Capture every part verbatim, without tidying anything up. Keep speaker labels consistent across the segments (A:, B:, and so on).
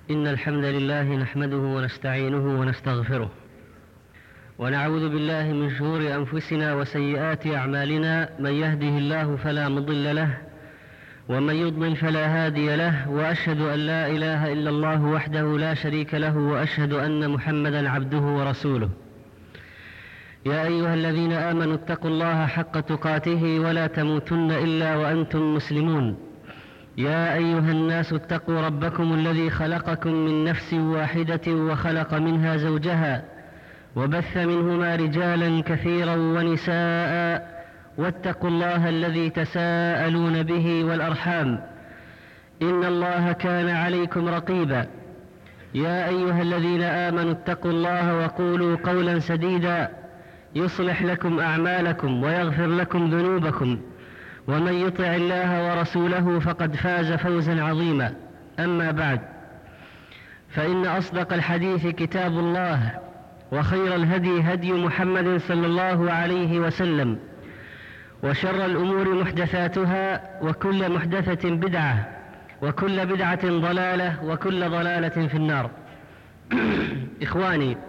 A: إن الحمد لله نحمده ونستعينه ونستغفره، ونعوذ بالله من شرور أنفسنا وسيئات أعمالنا. من يهده الله فلا مضل له، ومن يضلل فلا هادي له، وأشهد أن لا إله إلا الله وحده لا شريك له، وأشهد أن محمدا عبده ورسوله. يا أيها الذين آمنوا اتقوا الله حق تقاته ولا تموتن إلا وأنتم مسلمون. يا أيها الناس اتقوا ربكم الذي خلقكم من نفس واحدة وخلق منها زوجها، وبث منهما رجالا كثيرا ونساء، واتقوا الله الذي تساءلون به والأرحام، إن الله كان عليكم رقيبا. يا أيها الذين آمنوا اتقوا الله وقولوا قولا سديدا يصلح لكم أعمالكم ويغفر لكم ذنوبكم، ومن يطع الله ورسوله فقد فاز فوزا عظيما. أما بعد، فإن أصدق الحديث كتاب الله، وخير الهدي هدي محمد صلى الله عليه وسلم، وشر الأمور محدثاتها، وكل محدثة بدعة، وكل بدعة ضلالة، وكل ضلالة في النار. إخواني،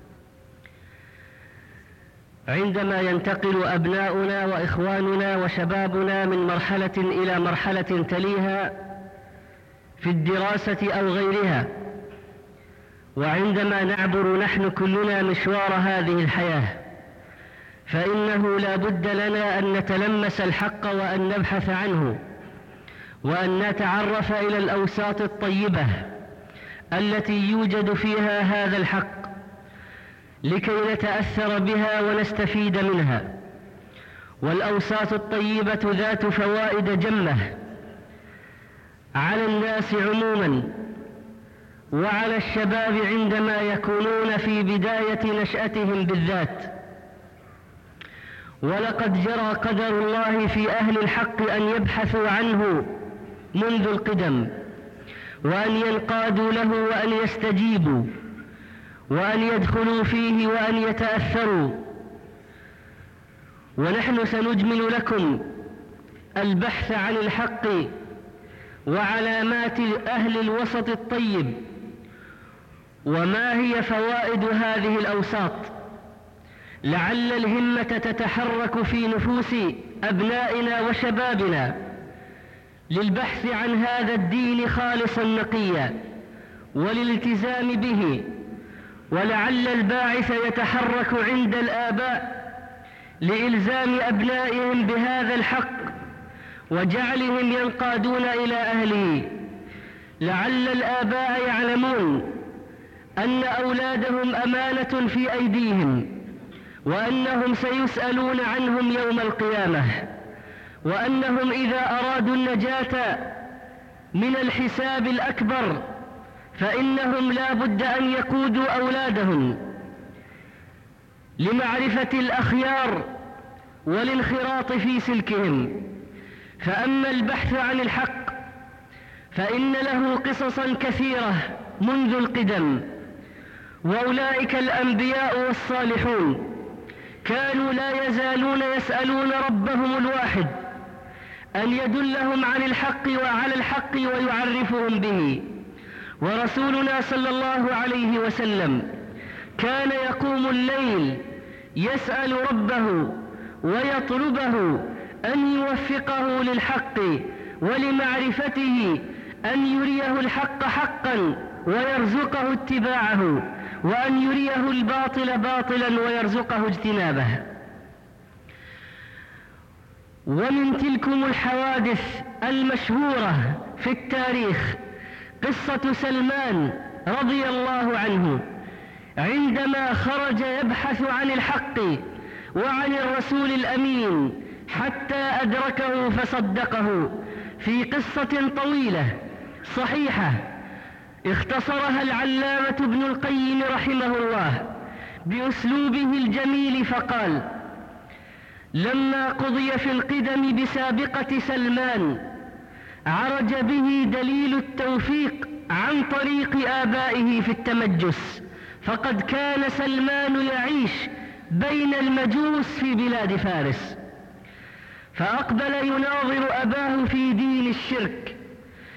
A: عندما ينتقل أبناؤنا وإخواننا وشبابنا من مرحلة إلى مرحلة تليها في الدراسة أو غيرها، وعندما نعبر نحن كلنا مشوار هذه الحياة، فإنه لا بد لنا أن نتلمس الحق وأن نبحث عنه، وأن نتعرف إلى الأوساط الطيبة التي يوجد فيها هذا الحق، لكي نتأثر بها ونستفيد منها. والأوساط الطيبة ذات فوائد جمة على الناس عموما، وعلى الشباب عندما يكونون في بداية نشأتهم بالذات. ولقد جرى قدر الله في أهل الحق أن يبحثوا عنه منذ القدم، وأن ينقادوا له، وأن يستجيبوا، وأن يدخلوا فيه، وأن يتأثروا. ونحن سنجمل لكم البحث عن الحق وعلامات أهل الوسط الطيب، وما هي فوائد هذه الأوساط، لعل الهمة تتحرك في نفوس أبنائنا وشبابنا للبحث عن هذا الدين خالصا نقيا والالتزام به. ولعل الباعث يتحرك عند الآباء لإلزام أبنائهم بهذا الحق وجعلهم ينقادون إلى أهله. لعل الآباء يعلمون أن أولادهم أمانة في أيديهم، وأنهم سيسألون عنهم يوم القيامة، وأنهم إذا أرادوا النجاة من الحساب الأكبر فإنهم لا بد أن يقودوا أولادهم لمعرفة الأخيار والانخراط في سلكهم. فأما البحث عن الحق فإن له قصصا كثيرة منذ القدم، وأولئك الأنبياء والصالحون كانوا لا يزالون يسألون ربهم الواحد أن يدلهم عن الحق وعلى الحق ويعرفهم به. ورسولنا صلى الله عليه وسلم كان يقوم الليل يسأل ربه ويطلبه أن يوفقه للحق ولمعرفته، أن يريه الحق حقا ويرزقه اتباعه، وأن يريه الباطل باطلا ويرزقه اجتنابه. ومن تلكم الحوادث المشهورة في التاريخ قصة سلمان رضي الله عنه، عندما خرج يبحث عن الحق وعن الرسول الأمين حتى أدركه فصدقه، في قصة طويلة صحيحة اختصرها العلامة ابن القيم رحمه الله بأسلوبه الجميل، فقال: لما قضي في القدم بسابقة سلمان عرج به دليل التوفيق عن طريق آبائه في التمجس، فقد كان سلمان يعيش بين المجوس في بلاد فارس، فأقبل يناظر أباه في دين الشرك،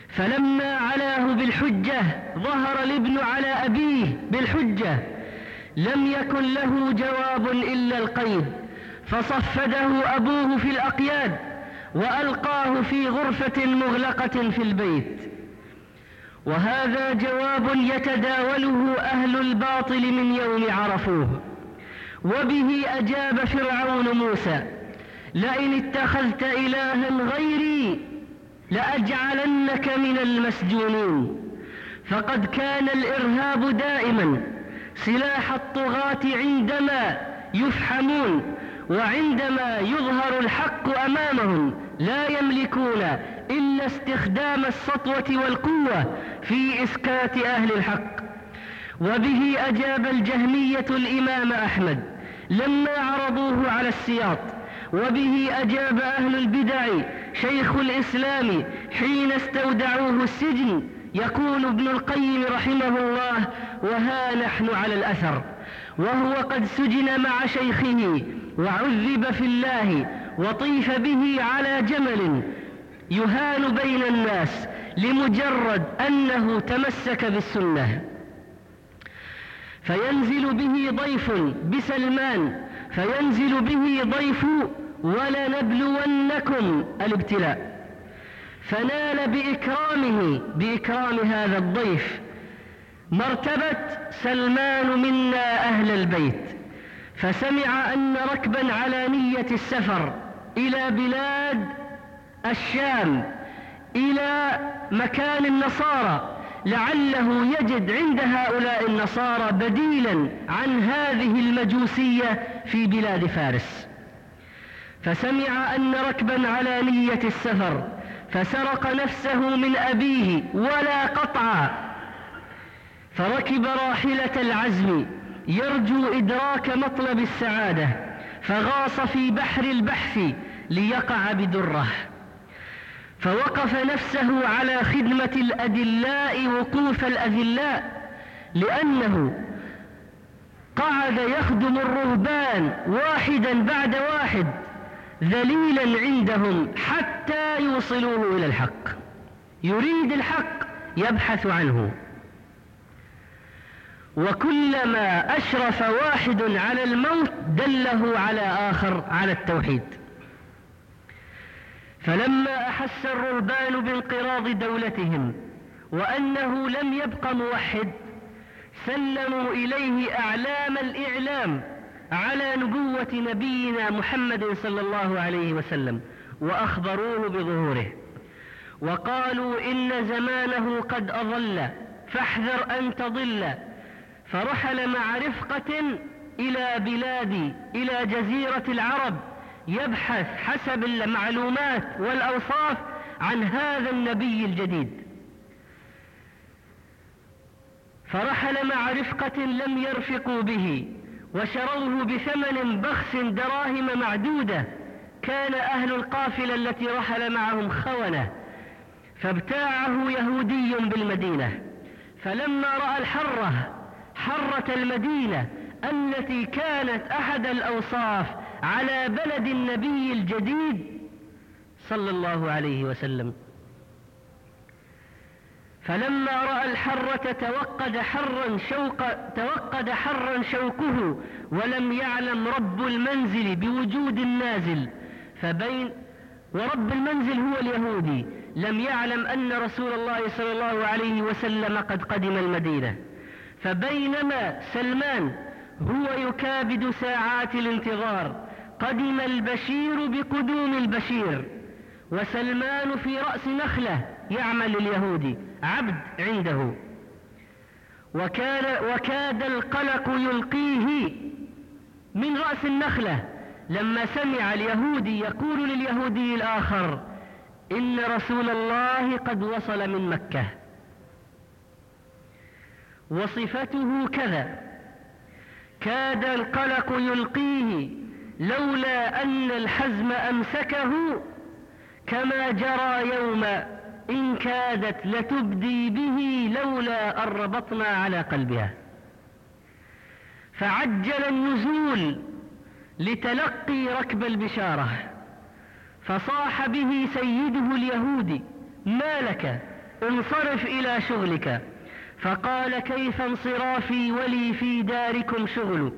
A: فلما علاه بالحجة ظهر الابن على أبيه بالحجة لم يكن له جواب إلا القيد، فصفده أبوه في الأقياد وألقاه في غرفة مغلقة في البيت. وهذا جواب يتداوله أهل الباطل من يوم عرفوه. وبه أجاب فرعون موسى: لئن اتخذت إلها غيري لأجعلنك من المسجونين. فقد كان الإرهاب دائما سلاح الطغاة عندما يفحمون، وعندما يظهر الحق أمامهم لا يملكون إلا استخدام السطوة والقوة في إسكات أهل الحق. وبه أجاب الجهمية الإمام أحمد لما عرضوه على السياط. وبه أجاب أهل البدع شيخ الإسلام حين استودعوه السجن. يقول ابن القيم رحمه الله: وها نحن على الأثر، وهو قد سجن مع شيخه وعذب في الله، وطيف به على جمل يهان بين الناس لمجرد أنه تمسك بالسنة. فينزل به ضيف بسلمان فينزل به ضيف ولنبلونكم الابتلاء، فنال بإكرامه بإكرام هذا الضيف مرتبة سلمان منا أهل البيت. فسمع أن ركبا على نية السفر إلى بلاد الشام إلى مكان النصارى لعله يجد عند هؤلاء النصارى بديلا عن هذه المجوسية في بلاد فارس. فسمع أن ركبا على نية السفر فسرق نفسه من أبيه ولا قطع، فركب راحلة العزم يرجو إدراك مطلب السعادة، فغاص في بحر البحث ليقع بدره، فوقف نفسه على خدمة الأدلاء وقوف الأذلاء، لأنه قعد يخدم الرهبان واحدا بعد واحد ذليلا عندهم حتى يوصلوه إلى الحق. يريد الحق يبحث عنه، وكلما أشرف واحد على الموت دله على آخر على التوحيد. فلما أحس الرهبان بانقراض دولتهم وأنه لم يبق موحد سلموا إليه أعلام الإعلام على نبوة نبينا محمد صلى الله عليه وسلم، وأخبروه بظهوره وقالوا: إن زمانه قد أضل فاحذر أن تضل. فرحل مع رفقة إلى بلاد إلى جزيرة العرب يبحث حسب المعلومات والأوصاف عن هذا النبي الجديد. فرحل مع رفقة لم يرفقوا به وشروه بثمن بخس دراهم معدودة. كان أهل القافلة التي رحل معهم خونة، فابتاعه يهودي بالمدينة. فلما رأى الحرة حرة المدينة التي كانت أحد الأوصاف على بلد النبي الجديد صلى الله عليه وسلم، فلما رأى الحرة توقد حرا شوق توقد حرا شوكه، ولم يعلم رب المنزل بوجود النازل. فبين ورب المنزل هو اليهودي، لم يعلم أن رسول الله صلى الله عليه وسلم قد قدم المدينة. فبينما سلمان هو يكابد ساعات الانتظار قدم البشير بقدوم البشير، وسلمان في رأس نخلة يعمل اليهودي عبد عنده، وكان وكاد القلق يلقيه من رأس النخلة لما سمع اليهودي يقول لليهودي الآخر: إن رسول الله قد وصل من مكة وصفته كذا. كاد القلق يلقيه لولا أن الحزم أمسكه، كما جرى يوم إن كادت لتبدي به لولا أن ربطنا على قلبها. فعجل النزول لتلقي ركب البشارة، فصاح به سيده اليهودي: ما لك؟ انصرف إلى شغلك. فقال: كيف انصرافي ولي في داركم شغل؟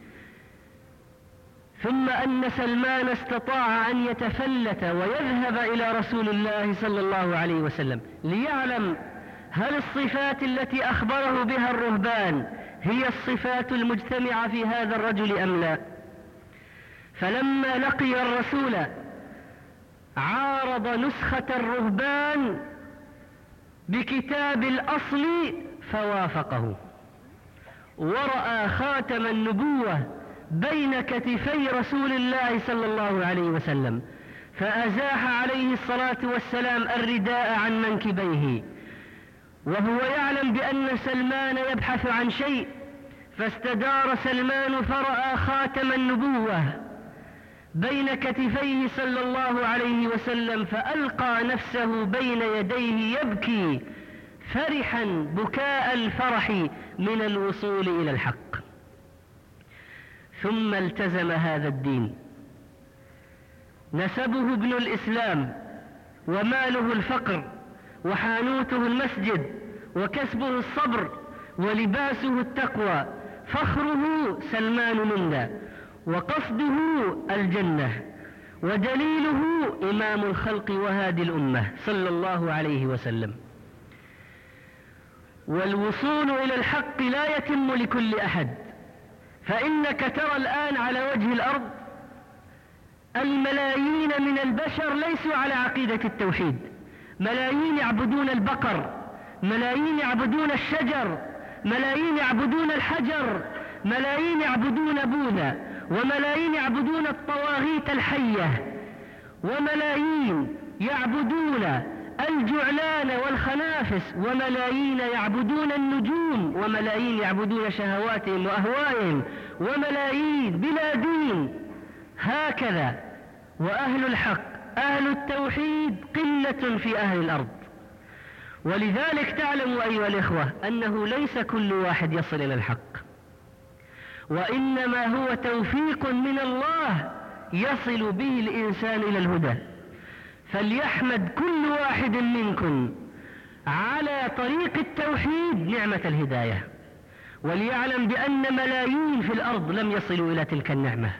A: ثم أن سلمان استطاع أن يتفلت ويذهب إلى رسول الله صلى الله عليه وسلم ليعلم هل الصفات التي أخبره بها الرهبان هي الصفات المجتمعة في هذا الرجل أم لا. فلما لقي الرسول عارض نسخة الرهبان بكتاب الأصل فوافقه، ورأى خاتم النبوة بين كتفي رسول الله صلى الله عليه وسلم، فأزاح عليه الصلاة والسلام الرداء عن منكبيه، وهو يعلم بأن سلمان يبحث عن شيء، فاستدار سلمان فرأى خاتم النبوة بين كتفيه صلى الله عليه وسلم، فألقى نفسه بين يديه يبكي فرحا بكاء الفرح من الوصول إلى الحق. ثم التزم هذا الدين. نسبه ابن الإسلام، وماله الفقر، وحانوته المسجد، وكسبه الصبر، ولباسه التقوى، فخره سلمان منا، وقصده الجنة، ودليله إمام الخلق وهادي الأمة صلى الله عليه وسلم. والوصول إلى الحق لا يتم لكل أحد، فإنك ترى الآن على وجه الأرض الملايين من البشر ليسوا على عقيدة التوحيد، ملايين يعبدون البقر، ملايين يعبدون الشجر، ملايين يعبدون الحجر، ملايين يعبدون بوذا، وملايين يعبدون الطواغيت الحية، وملايين يعبدون الجعلان والخنافس، وملايين يعبدون النجوم، وملايين يعبدون شهواتهم وأهوائهم، وملايين بلا دين. هكذا. وأهل الحق أهل التوحيد قلة في أهل الأرض. ولذلك تعلموا أيها الإخوة أنه ليس كل واحد يصل إلى الحق، وإنما هو توفيق من الله يصل به الإنسان إلى الهدى. فليحمد كل واحد منكم على طريق التوحيد نعمة الهداية، وليعلم بأن ملايين في الأرض لم يصلوا إلى تلك النعمة.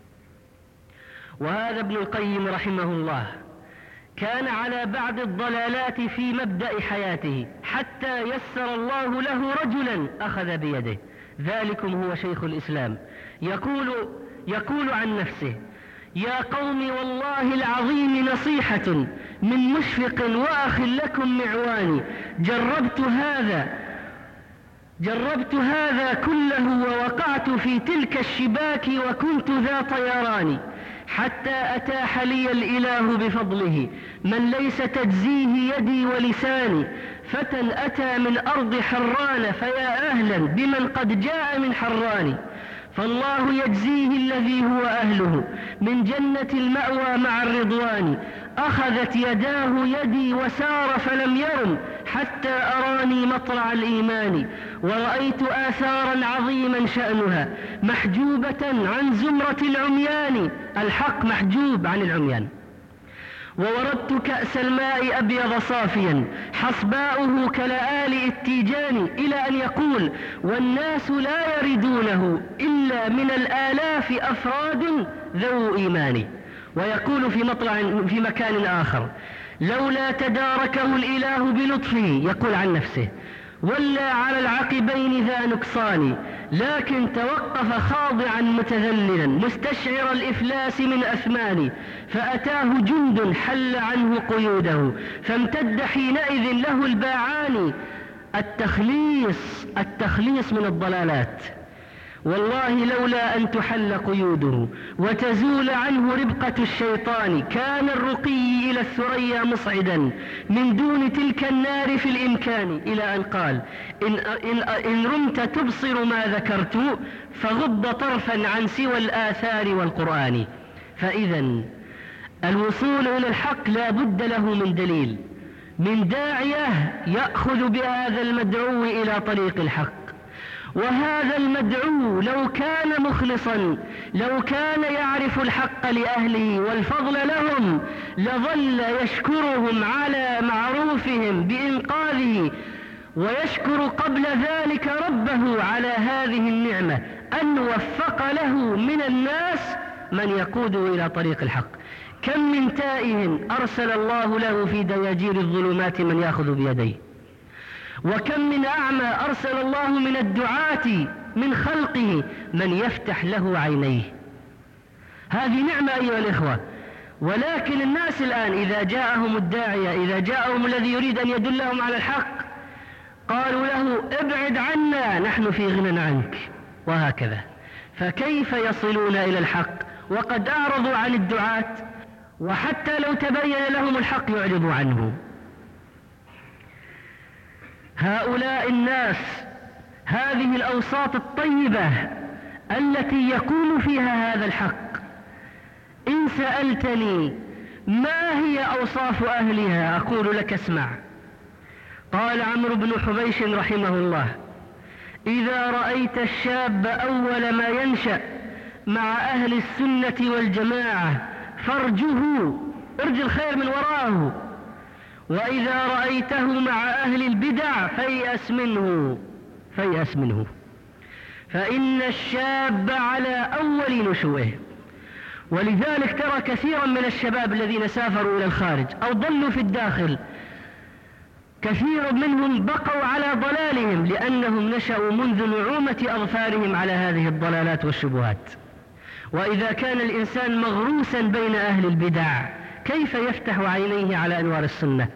A: وهذا ابن القيم رحمه الله كان على بعض الضلالات في مبدأ حياته، حتى يسر الله له رجلا أخذ بيده، ذلكم هو شيخ الإسلام. يقول, يقول عن نفسه: يا قوم والله العظيم نصيحة من مشفق وأخ لكم معواني، جربت هذا جربت هذا كله ووقعت في تلك الشباك وكنت ذا طيران، حتى أتاح لي الإله بفضله من ليس تجزيه يدي ولساني، فتى أتى من أرض حران فيا أهلا بمن قد جاء من حران، فالله يجزيه الذي هو أهله من جنة المأوى مع الرضوان، أخذت يداه يدي وسار فلم يرم حتى أراني مطلع الإيمان، ورأيت آثارا عظيما شأنها محجوبة عن زمرة العميان، الحق محجوب عن العميان. ووردت كأس الماء أبيض صافيا حصباؤه كلآلئ التيجان، إلى أن يقول: والناس لا يردونه إلا من الآلاف أفراد ذو إيمان. ويقول في مطلع في مكان آخر: لولا تداركه الإله بلطفه، يقول عن نفسه، ولا على العقبين ذا نقصان، لكن توقف خاضعا متذللا مستشعر الإفلاس من أثمان، فأتاه جند حل عنه قيوده فامتد حينئذ له الباعان. التخليص التخليص من الضلالات، والله لولا أن تحل قيوده وتزول عنه ربقة الشيطان كان الرقي إلى الثريا مصعدا من دون تلك النار في الإمكان، إلى أن قال: إن, إن, إن رمت تبصر ما ذكرت فغض طرفا عن سوى الآثار والقرآن. فإذا الوصول إلى الحق لا بد له من دليل، من داعية يأخذ بهذا المدعو إلى طريق الحق. وهذا المدعو لو كان مخلصا، لو كان يعرف الحق لأهله والفضل لهم، لظل يشكرهم على معروفهم بإنقاذه، ويشكر قبل ذلك ربه على هذه النعمة أن وفق له من الناس من يقود إلى طريق الحق. كم من تائه أرسل الله له في دياجير الظلمات من يأخذ بيديه، وكم من أعمى أرسل الله من الدعاة من خلقه من يفتح له عينيه. هذه نعمة أيها الإخوة. ولكن الناس الآن إذا جاءهم الداعية، إذا جاءهم الذي يريد أن يدلهم على الحق، قالوا له ابعد عنا نحن في غنى عنك، وهكذا. فكيف يصلون إلى الحق وقد أعرضوا عن الدعاة؟ وحتى لو تبين لهم الحق يعرضوا عنه. هؤلاء الناس، هذه الأوساط الطيبة التي يكون فيها هذا الحق، إن سألتني ما هي أوصاف أهلها أقول لك اسمع. قال عمرو بن حبيش رحمه الله: إذا رأيت الشاب أول ما ينشأ مع أهل السنة والجماعة فارجه، ارج الخير من وراءه، وإذا رأيته مع أهل البدع فيأس منه فيأس منه فإن الشاب على أول نشوئه. ولذلك ترى كثيرا من الشباب الذين سافروا إلى الخارج أو ضلوا في الداخل، كثير منهم بقوا على ضلالهم لأنهم نشأوا منذ نعومة أظفارهم على هذه الضلالات والشبهات. وإذا كان الإنسان مغروسا بين أهل البدع كيف يفتح عينيه على أنوار السنة؟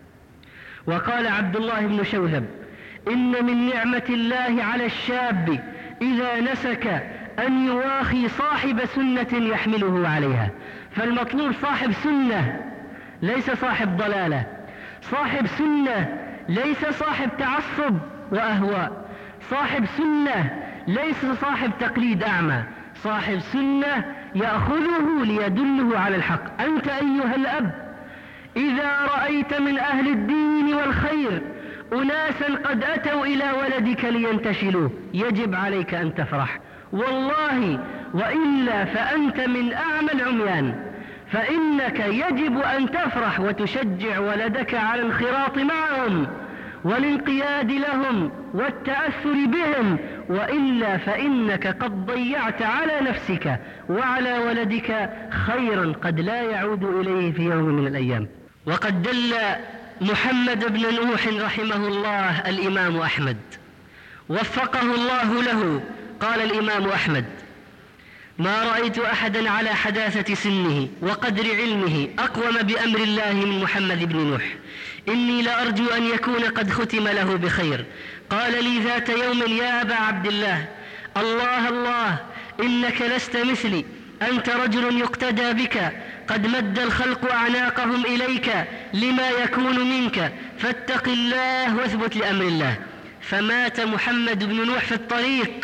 A: وقال عبد الله بن شوذب: إن من نعمة الله على الشاب إذا نسك أن يواخي صاحب سنة يحمله عليها. فالمطلوب صاحب سنة ليس صاحب ضلالة، صاحب سنة ليس صاحب تعصب وأهواء، صاحب سنة ليس صاحب تقليد أعمى، صاحب سنة يأخذه ليدله على الحق. أنت أيها الأب إذا رأيت من أهل الدين والخير أناسا قد أتوا إلى ولدك لينتشلوه يجب عليك أن تفرح والله، وإلا فأنت من أعمى العميان. فإنك يجب أن تفرح وتشجع ولدك على الانخراط معهم والانقياد لهم والتأثر بهم، وإلا فإنك قد ضيعت على نفسك وعلى ولدك خيرا قد لا يعود إليه في يوم من الأيام. وقد دل محمد بن نوح رحمه الله الإمام أحمد وفقه الله له. قال الإمام أحمد: ما رأيت أحدا على حداثة سنه وقدر علمه أقوم بأمر الله من محمد بن نوح، إني لأرجو أن يكون قد ختم له بخير. قال لي ذات يوم: يا أبا عبد الله، الله الله إنك لست مثلي، أنت رجل يقتدى بك، قد مد الخلق أعناقهم إليك لما يكون منك، فاتق الله واثبت لأمر الله. فمات محمد بن نوح في الطريق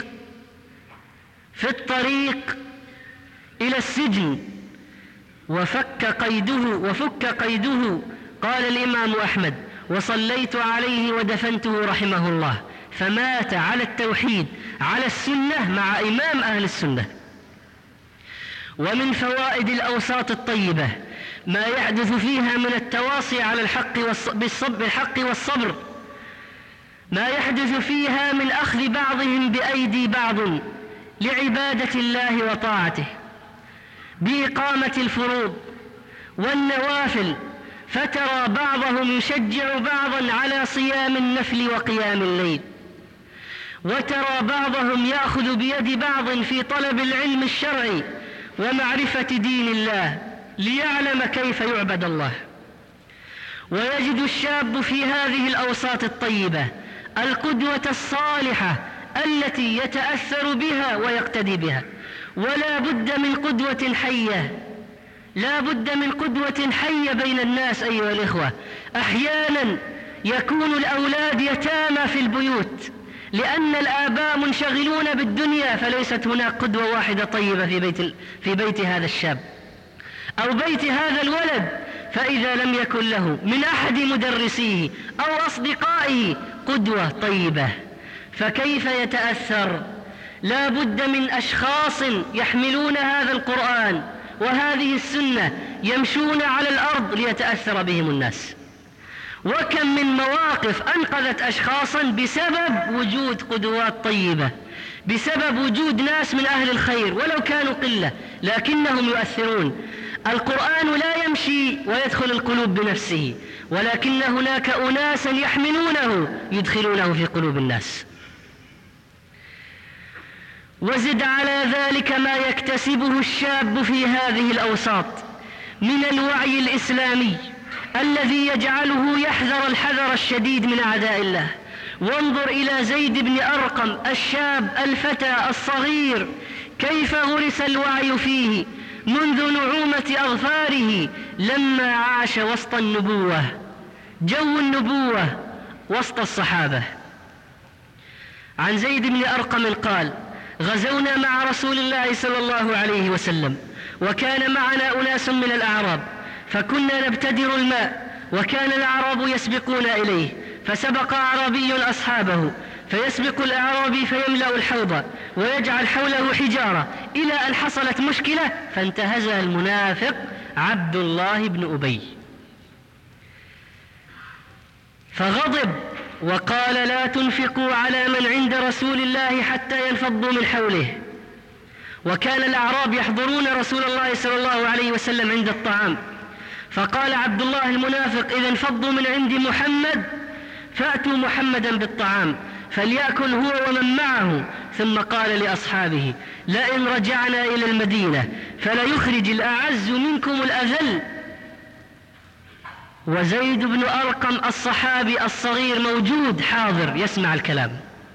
A: في الطريق إلى السجن وفك قيده وفك قيده. قال الإمام أحمد: وصليت عليه ودفنته رحمه الله، فمات على التوحيد على السنة مع إمام أهل السنة. ومن فوائد الأوساط الطيبة ما يحدث فيها من التواصي على الحق بالحق والصبر، ما يحدث فيها من أخذ بعضهم بأيدي بعض لعبادة الله وطاعته بإقامة الفروض والنوافل، فترى بعضهم يشجع بعضا على صيام النفل وقيام الليل، وترى بعضهم يأخذ بيد بعض في طلب العلم الشرعي ومعرفة دين الله ليعلم كيف يعبد الله. ويجد الشاب في هذه الأوساط الطيبة القدوة الصالحة التي يتأثر بها ويقتدي بها. ولا بد من قدوة حية، لا بد من قدوة حية بين الناس أيها الإخوة. أحيانا يكون الأولاد يتامى في البيوت لأن الآباء منشغلون بالدنيا، فليست هناك قدوة واحدة طيبة في بيت, في بيت هذا الشاب أو بيت هذا الولد. فإذا لم يكن له من أحد مدرسيه أو أصدقائه قدوة طيبة، فكيف يتأثر؟ لا بد من أشخاص يحملون هذا القرآن وهذه السنة يمشون على الأرض ليتأثر بهم الناس. وكم من مواقف أنقذت أشخاصا بسبب وجود قدوات طيبة، بسبب وجود ناس من أهل الخير ولو كانوا قلة لكنهم يؤثرون. القرآن لا يمشي ويدخل القلوب بنفسه، ولكن هناك أناسا يحملونه يدخلونه في قلوب الناس. وزد على ذلك ما يكتسبه الشاب في هذه الأوساط من الوعي الإسلامي الذي يجعله يحذر الحذر الشديد من أعداء الله. وانظر إلى زيد بن أرقم الشاب الفتى الصغير كيف غرس الوعي فيه منذ نعومة أظفاره لما عاش وسط النبوة، جو النبوة وسط الصحابة. عن زيد بن أرقم قال: غزونا مع رسول الله صلى الله عليه وسلم، وكان معنا أناس من الأعراب، فكنا نبتدر الماء، وكان الأعراب يسبقون إليه، فسبق أعرابي أصحابه، فيسبق الأعرابي فيملأ الحوض ويجعل حوله حجارة، إلى أن حصلت مشكلة فانتهزها المنافق عبد الله بن أبي، فغضب وقال: لا تنفقوا على من عند رسول الله حتى ينفضوا من حوله. وكان الأعراب يحضرون رسول الله صلى الله عليه وسلم عند الطعام، فقال عبد الله المنافق: إذا انفضوا من عند محمد فأتوا محمدا بالطعام فليأكل هو ومن معه. ثم قال لأصحابه: لئن رجعنا إلى المدينة فليخرج الأعز منكم الأذل. وزيد بن أرقم الصحابي الصغير موجود حاضر يسمع الكلام.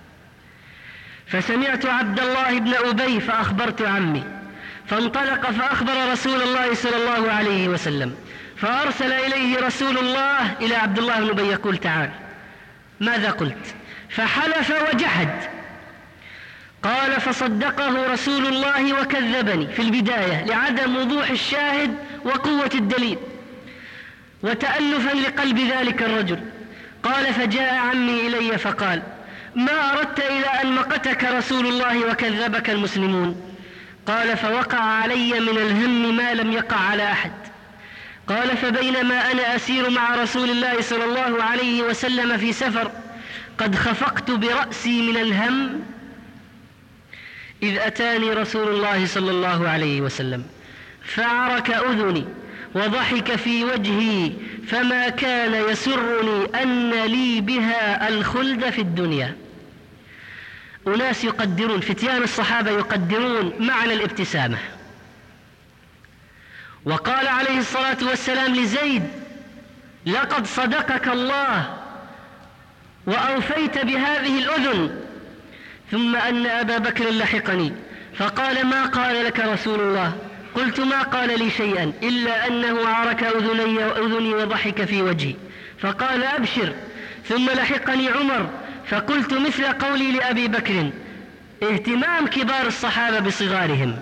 A: فسمعت عبد الله بن أبي فأخبرت عمي، فانطلق فأخبر رسول الله صلى الله عليه وسلم، فأرسل إليه رسول الله إلى عبد الله بن أبي يقول: تعال، ماذا قلت؟ فحلف وجحد. قال: فصدقه رسول الله وكذبني في البداية لعدم وضوح الشاهد وقوة الدليل وتألفا لقلب ذلك الرجل. قال: فجاء عمي إلي فقال: ما أردت إلى أن مقتك رسول الله وكذبك المسلمون؟ قال: فوقع علي من الهم ما لم يقع على أحد. قال: فبينما أنا أسير مع رسول الله صلى الله عليه وسلم في سفر قد خفقت برأسي من الهم إذ أتاني رسول الله صلى الله عليه وسلم فعرك أذني وضحك في وجهي، فما كان يسرني أن لي بها الخلد في الدنيا. أناس يقدرون، فتيان الصحابة يقدرون معنى الابتسامة. وقال عليه الصلاة والسلام لزيد: لقد صدقك الله وأوفيت بهذه الأذن. ثم أن أبا بكر لحقني فقال: ما قال لك رسول الله؟ قلت: ما قال لي شيئا إلا أنه عرك أذني وأذني وضحك في وجهي. فقال: أبشر. ثم لحقني عمر فقلت مثل قولي لأبي بكر: اهتمام كبار الصحابة بصغارهم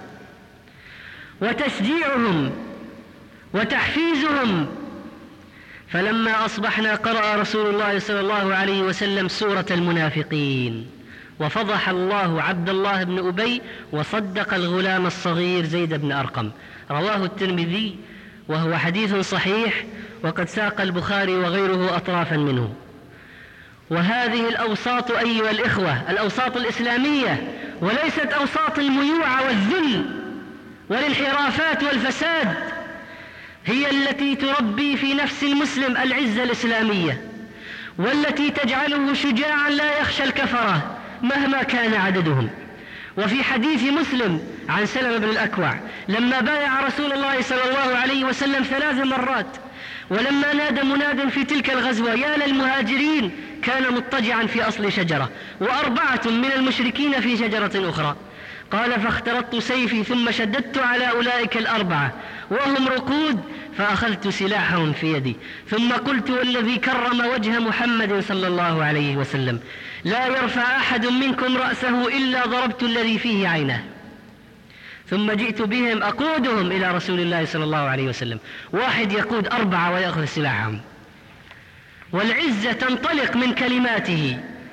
A: وتشجيعهم وتحفيزهم. فلما أصبحنا قرأ رسول الله صلى الله عليه وسلم سورة المنافقين، وفضح الله عبد الله بن أبي وصدق الغلام الصغير زيد بن أرقم. رواه الترمذي وهو حديث صحيح، وقد ساق البخاري وغيره أطرافا منه. وهذه الأوساط أيها الإخوة الأوساط الإسلامية، وليست أوساط الميوعة والذل والانحرافات والفساد، هي التي تربي في نفس المسلم العزة الإسلامية، والتي تجعله شجاعا لا يخشى الكفرة مهما كان عددهم. وفي حديث مسلم عن سلمة بن الأكوع لما بايع رسول الله صلى الله عليه وسلم ثلاث مرات، ولما نادى مناد في تلك الغزوة: يا للمهاجرين، كان مضطجعا في أصل شجرة، وأربعة من المشركين في شجرة أخرى. قال: فاخترطت سيفي ثم شددت على أولئك الأربعة وهم ركود، فأخذت سلاحهم في يدي، ثم قلت: والذي كرم وجه محمد صلى الله عليه وسلم لا يرفع أحد منكم رأسه إلا ضربت الذي فيه عينه. ثم جئت بهم أقودهم إلى رسول الله صلى الله عليه وسلم، واحد يقود أربعة ويأخذ سلاحهم. والعزة تنطلق من كلماته،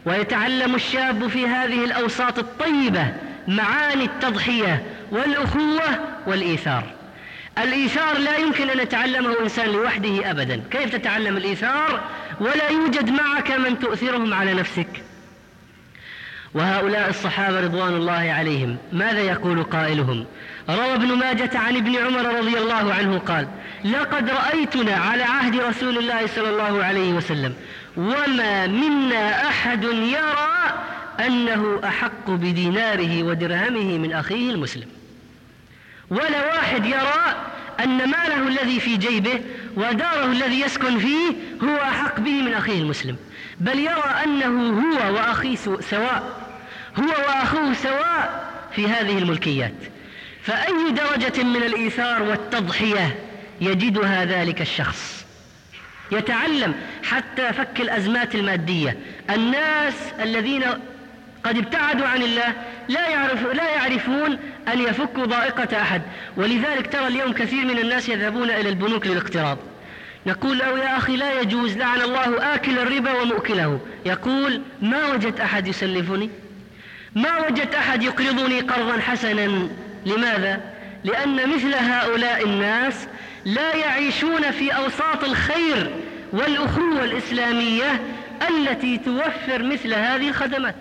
A: ويتعلم الشاب في هذه الأوساط الطيبة معاني التضحية والأخوة والإيثار. الإيثار لا يمكن أن يتعلمه إنسان لوحده أبدا. كيف تتعلم الإيثار ولا يوجد معك من تؤثرهم على نفسك؟ وهؤلاء الصحابة رضوان الله عليهم ماذا يقول قائلهم؟ روى ابن ماجة عن ابن عمر رضي الله عنه قال: لقد رأيتنا على عهد رسول الله صلى الله عليه وسلم وما منا أحد يرى أنه أحق بديناره ودرهمه من أخيه المسلم. ولا واحد يرى أن ماله الذي في جيبه وداره الذي يسكن فيه هو أحق به من أخيه المسلم، بل يرى أنه هو وأخيه سواء، هو وأخوه سواء في هذه الملكيات. فأي درجة من الإيثار والتضحية يجدها ذلك الشخص؟ يتعلم حتى فك الأزمات المادية. الناس الذين قد ابتعدوا عن الله لا يعرف لا يعرفون أن يفكوا ضائقة أحد، ولذلك ترى اليوم كثير من الناس يذهبون إلى البنوك للاقتراض. نقول له: يا أخي لا يجوز، لعن الله آكل الربا ومؤكله. يقول: ما وجدت أحد يسلفني، ما وجدت أحد يقرضني قرضا حسنا. لماذا؟ لأن مثل هؤلاء الناس لا يعيشون في أوساط الخير والأخوة الإسلامية التي توفر مثل هذه الخدمات.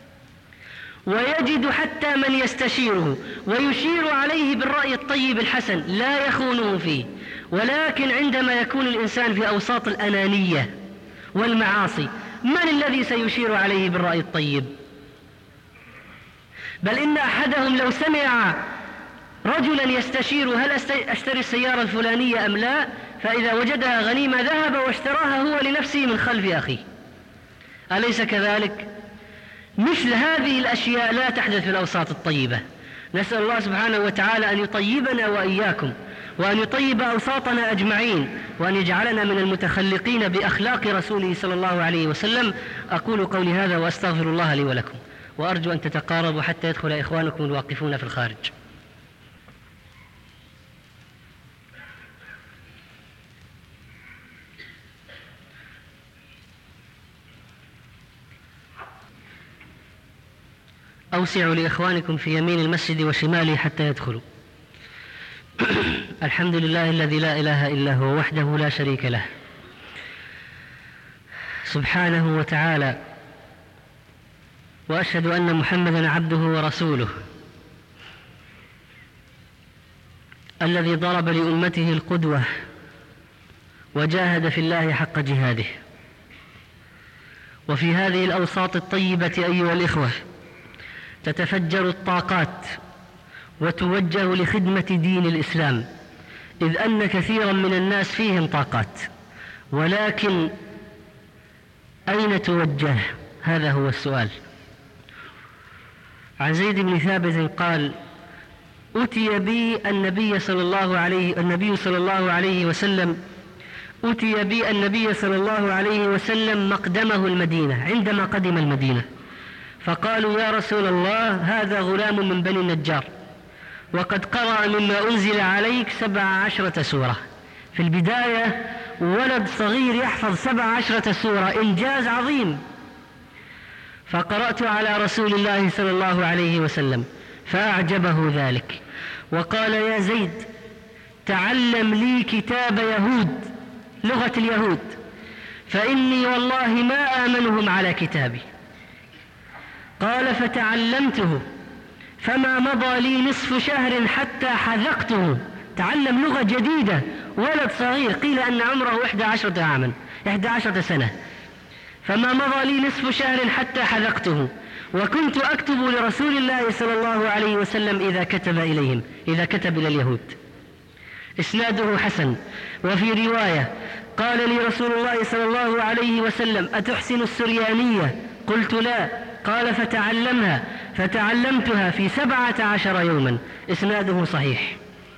A: ويجد حتى من يستشيره ويشير عليه بالرأي الطيب الحسن لا يخونه فيه، ولكن عندما يكون الإنسان في أوساط الأنانية والمعاصي من الذي سيشير عليه بالرأي الطيب؟ بل إن أحدهم لو سمع رجلا يستشير هل أشتري السيارة الفلانية أم لا، فإذا وجدها غنيمة ذهب واشتراها هو لنفسه من خلف أخيه. أليس كذلك؟ مثل هذه الأشياء لا تحدث في الأوساط الطيبة. نسأل الله سبحانه وتعالى أن يطيبنا وإياكم، وأن يطيب أوساطنا أجمعين، وأن يجعلنا من المتخلقين بأخلاق رسوله صلى الله عليه وسلم. أقول قولي هذا وأستغفر الله لي ولكم، وأرجو أن تتقاربوا حتى يدخل إخوانكم الواقفون في الخارج. أوسعوا لإخوانكم في يمين المسجد وشماله حتى يدخلوا. الحمد لله الذي لا إله إلا هو وحده لا شريك له سبحانه وتعالى، وأشهد أن محمدا عبده ورسوله الذي ضرب لأمته القدوة وجاهد في الله حق جهاده. وفي هذه الأوساط الطيبة أيها الإخوة تتفجر الطاقات وتوجه لخدمة دين الإسلام، إذ أن كثيرا من الناس فيهم طاقات، ولكن أين توجه؟ هذا هو السؤال. عن زيد بن ثابت قال: أتي بي النبي صلى الله عليه النبي صلى الله عليه وسلم أتي بي النبي صلى الله عليه وسلم مقدمه المدينة عندما قدم المدينة، فقالوا: يا رسول الله هذا غلام من بني النجار وقد قرأ مما أنزل عليك سبع عشرة سورة. في البداية ولد صغير يحفظ سبع عشرة سورة، إنجاز عظيم. فقرأت على رسول الله صلى الله عليه وسلم فأعجبه ذلك، وقال: يا زيد تعلم لي كتاب يهود، لغة اليهود، فإني والله ما آمنهم على كتابي. قال: فتعلمته فما مضى لي نصف شهر حتى حذقته. تعلم لغة جديدة، ولد صغير، قيل أن عمره إحدى عشرة عاما إحدى عشرة سنة. فما مضى لي نصف شهر حتى حذقته، وكنت أكتب لرسول الله صلى الله عليه وسلم إذا كتب إليهم إذا كتب إلى اليهود. إسناده حسن. وفي رواية قال لي رسول الله صلى الله عليه وسلم: أتحسن السريانية؟ قلت: لا. قال: فتعلمها. فتعلمتها في سبعة عشر يوما. إسناده صحيح.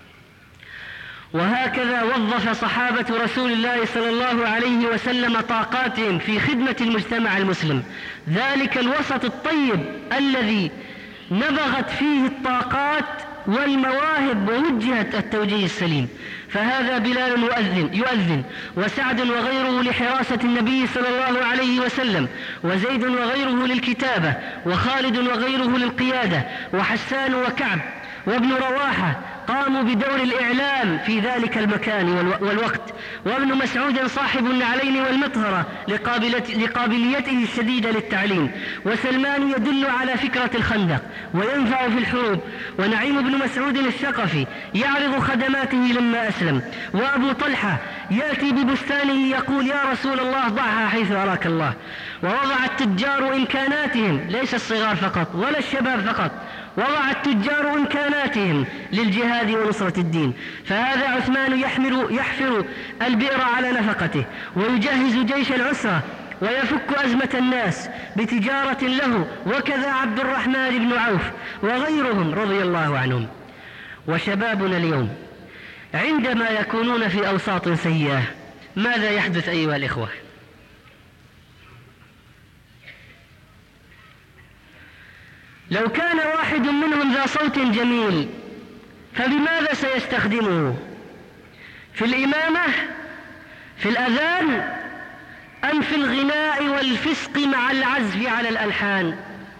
A: وهكذا وظف صحابة رسول الله صلى الله عليه وسلم طاقاتهم في خدمة المجتمع المسلم، ذلك الوسط الطيب الذي نبغت فيه الطاقات والمواهب ووجهت التوجيه السليم. فهذا بلال يؤذن, يؤذن وسعد وغيره لحراسة النبي صلى الله عليه وسلم، وزيد وغيره للكتابة، وخالد وغيره للقيادة، وحسان وكعب وابن رواحة قاموا بدور الإعلام في ذلك المكان والوقت، وابن مسعود صاحب النعلين والمطهرة لقابليته الشديدة للتعليم، وسلمان يدل على فكرة الخندق وينفع في الحروب، ونعيم بن مسعود الثقفي يعرض خدماته لما أسلم، وأبو طلحة يأتي ببستانه يقول يا رسول الله ضعها حيث أراك الله. ووضع التجار إمكاناتهم، ليس الصغار فقط ولا الشباب فقط، وضع التجار إمكاناتهم للجهاد ونصرة الدين. فهذا عثمان يحمل يحفر البئر على نفقته، ويجهز جيش العسرة، ويفك أزمة الناس بتجارة له، وكذا عبد الرحمن بن عوف وغيرهم رضي الله عنهم. وشبابنا اليوم عندما يكونون في أوساط سيئة ماذا يحدث أيها الإخوة؟ لو كان واحد منهم ذا صوت جميل فبماذا سيستخدمه؟ في الإمامة، في الأذان، أم في الغناء والفسق مع العزف على الألحان؟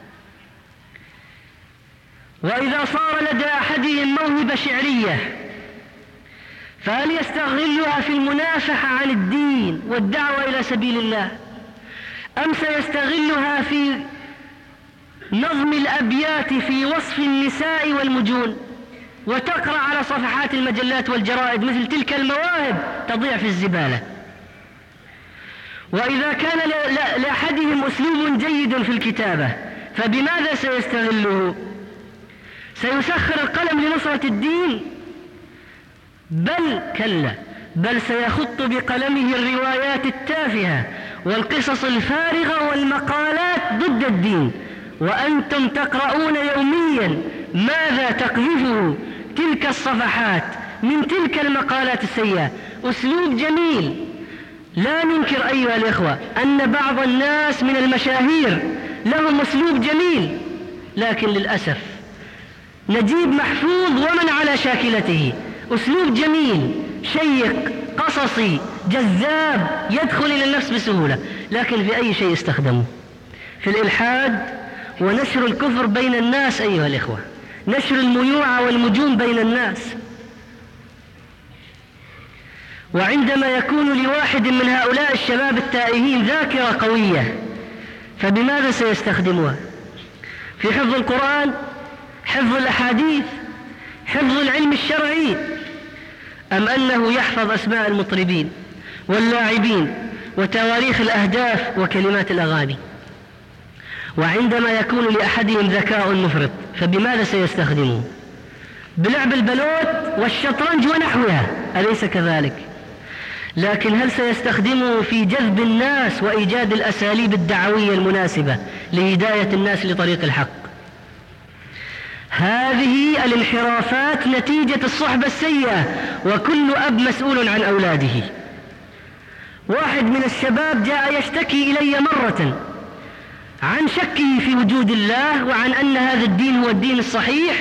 A: وإذا صار لدى أحدهم موهبة شعرية فهل يستغلها في المنافحة عن الدين والدعوة إلى سبيل الله، أم سيستغلها في نظم الأبيات في وصف النساء والمجون، وتقرأ على صفحات المجلات والجرائد مثل تلك المواهب تضيع في الزبالة؟ وإذا كان لأحدهم أسلوب جيد في الكتابة فبماذا سيستغله؟ سيسخر القلم لنصرة الدين؟ بل كلا، بل سيخط بقلمه الروايات التافهة والقصص الفارغة والمقالات ضد الدين، وأنتم تقرؤون يوميا ماذا تقذفه تلك الصفحات من تلك المقالات السيئة. أسلوب جميل، لا ننكر أيها الإخوة أن بعض الناس من المشاهير لهم أسلوب جميل، لكن للأسف نجيب محفوظ ومن على شاكلته أسلوب جميل شيق قصصي جذاب يدخل إلى النفس بسهولة، لكن في أي شيء استخدمه؟ في الإلحاد ونشر الكفر بين الناس أيها الإخوة، نشر الميوعة والمجون بين الناس. وعندما يكون لواحد من هؤلاء الشباب التائهين ذاكرة قوية فبماذا سيستخدمها؟ في حفظ القرآن، حفظ الأحاديث، حفظ العلم الشرعي، أم أنه يحفظ أسماء المطربين واللاعبين وتواريخ الأهداف وكلمات الأغاني؟ وعندما يكون لأحدهم ذكاء مفرط فبماذا سيستخدمه؟ بلعب البلوت والشطرنج ونحوها، أليس كذلك؟ لكن هل سيستخدمه في جذب الناس وإيجاد الأساليب الدعوية المناسبة لهداية الناس لطريق الحق؟ هذه الانحرافات نتيجة الصحبة السيئة، وكل أب مسؤول عن أولاده. واحد من الشباب جاء يشتكي إلي مرة عن شكه في وجود الله وعن أن هذا الدين هو الدين الصحيح،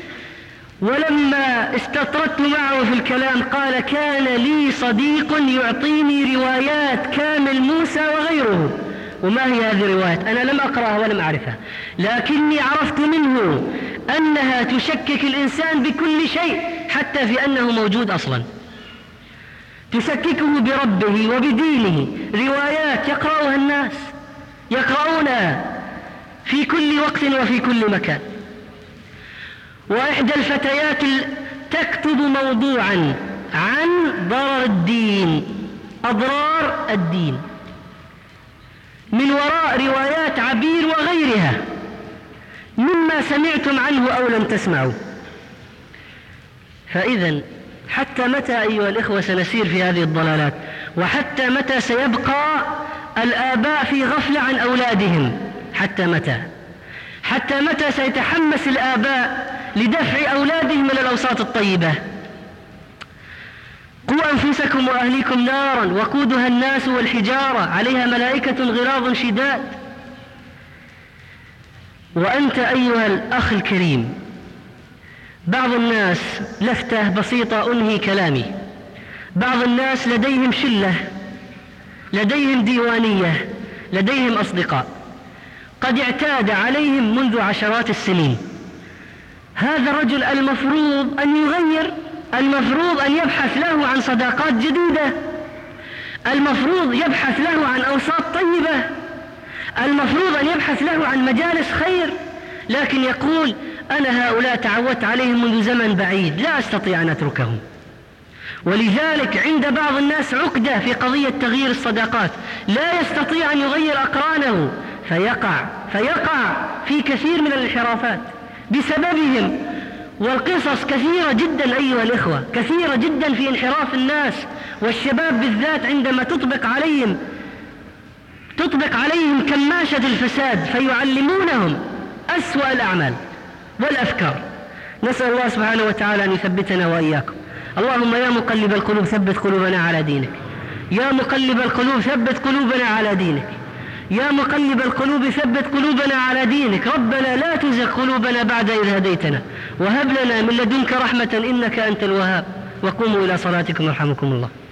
A: ولما استطردت معه في الكلام قال كان لي صديق يعطيني روايات كامل موسى وغيره. وما هي هذه الروايات؟ أنا لم أقرأها ولم أعرفها، لكني عرفت منه أنها تشكك الإنسان بكل شيء حتى في أنه موجود أصلا، تشككه بربه وبدينه. روايات يقرأها الناس، يقرؤونها في كل وقت وفي كل مكان. وإحدى الفتيات تكتب موضوعا عن ضرر الدين، أضرار الدين، من وراء روايات عبير وغيرها مما سمعتم عنه أو لم تسمعوا. فإذا حتى متى أيها الإخوة سنسير في هذه الضلالات؟ وحتى متى سيبقى الآباء في غفلة عن أولادهم؟ حتى متى؟ حتى متى سيتحمس الآباء لدفع أولادهم إلى الأوساط الطيبة؟ قوا أنفسكم وأهليكم نارا وقودها الناس والحجارة عليها ملائكة غلاظ شداد. وأنت أيها الأخ الكريم بعض الناس، لفتة بسيطة أنهي كلامي، بعض الناس لديهم شلة، لديهم ديوانية، لديهم أصدقاء قد اعتاد عليهم منذ عشرات السنين. هذا الرجل المفروض أن يغير، المفروض أن يبحث له عن صداقات جديدة، المفروض يبحث له عن أوساط طيبة، المفروض أن يبحث له عن مجالس خير، لكن يقول أنا هؤلاء تعودت عليهم منذ زمن بعيد، لا أستطيع أن أتركهم. ولذلك عند بعض الناس عقدة في قضية تغيير الصداقات، لا يستطيع أن يغير أقرانه، فيقع فيقع في كثير من الانحرافات بسببهم. والقصص كثيرة جدا أيها الإخوة، كثيرة جدا في انحراف الناس والشباب بالذات، عندما تطبق عليهم تطبق عليهم كماشة الفساد فيعلمونهم أسوأ الأعمال والأفكار. نسأل الله سبحانه وتعالى أن يثبتنا وإياكم. اللهم يا مقلب القلوب ثبت قلوبنا على دينك، يا مقلب القلوب ثبت قلوبنا على دينك، يا مقلب القلوب ثبت قلوبنا على دينك. ربنا لا تزغ قلوبنا بعد إذ هديتنا وهب لنا من لدنك رحمة إنك أنت الوهاب. وقوموا إلى صلاتكم يرحمكم الله.